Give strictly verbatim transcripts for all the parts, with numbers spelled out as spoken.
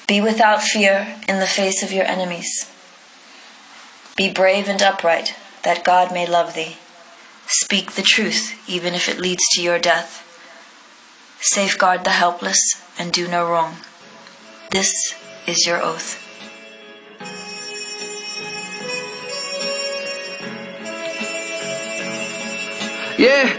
Be without fear in the face of your enemies. Be brave and upright, that God may love thee. Speak the truth, even if it leads to your death. Safeguard the helpless and do no wrong. This is your oath. Yeah,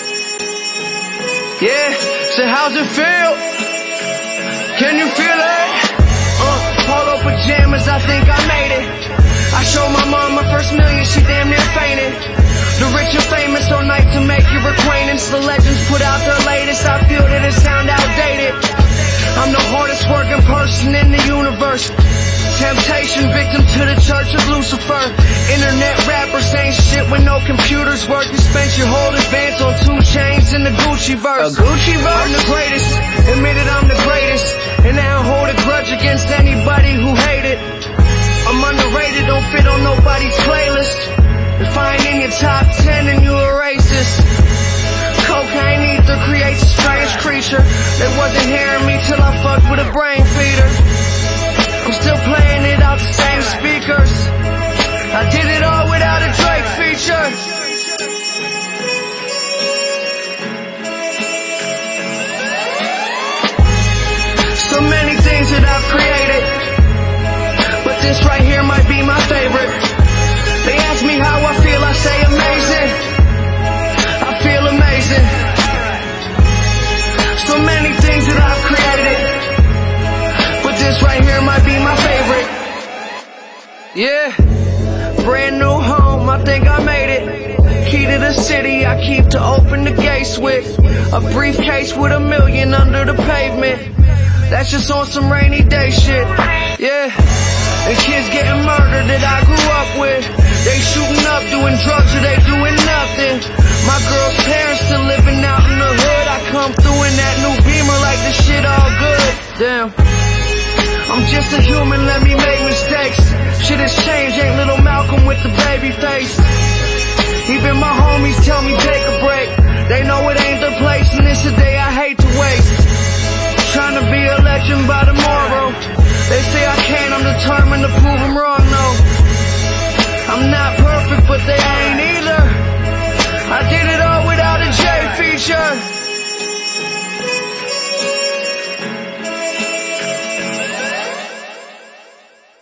yeah, so how's it feel? Can you feel it? Uh, polo pajamas, I think I made it. I showed my mom my first million, she damn near fainted. The rich and famous on night to make your acquaintance. The legends put out their latest, I feel that it sound outdated. I'm the hardest working person in the universe. Temptation, victim to the church of Lucifer. Internet rappers ain't shit when no computers work. You spent your whole advance on two chains in the Gucci verse. A Gucci verse? I'm the greatest, admitted I'm the greatest. And I don't hold a grudge against anybody who hate it. I'm underrated, don't fit on nobody's playlist. If I ain't in your top ten, then you a racist. Cocaine ether creates a strange creature. They wasn't hearing me till I fucked with a brain feeder. I'm still playing it out the same speakers. I did it all without a Drake feature. So many things that I've created, but this right here might be my favorite. They ask me how I feel, I say amazing. I feel amazing. So many things that I've created, but this right here might be my favorite. Yeah, brand new home, I think I made it. Key to the city, I keep to open the gates with. A briefcase with a million under the pavement. That's just on some rainy day shit. Yeah, and kids getting murdered that I grew up with. They shooting up, doing drugs, or they doing nothing. My girl's parents still living out in the hood. I come through in that new Beamer like this shit all good. Damn, I'm just a human, let me make mistakes. Shit has changed, ain't little Malcolm with the baby face. Even my homies tell me take a break. They know it ain't the place, and it's a day I hate to waste. Trying to be a legend by tomorrow. They say I can't, I'm determined to prove them wrong, no. I'm not perfect, but they ain't either.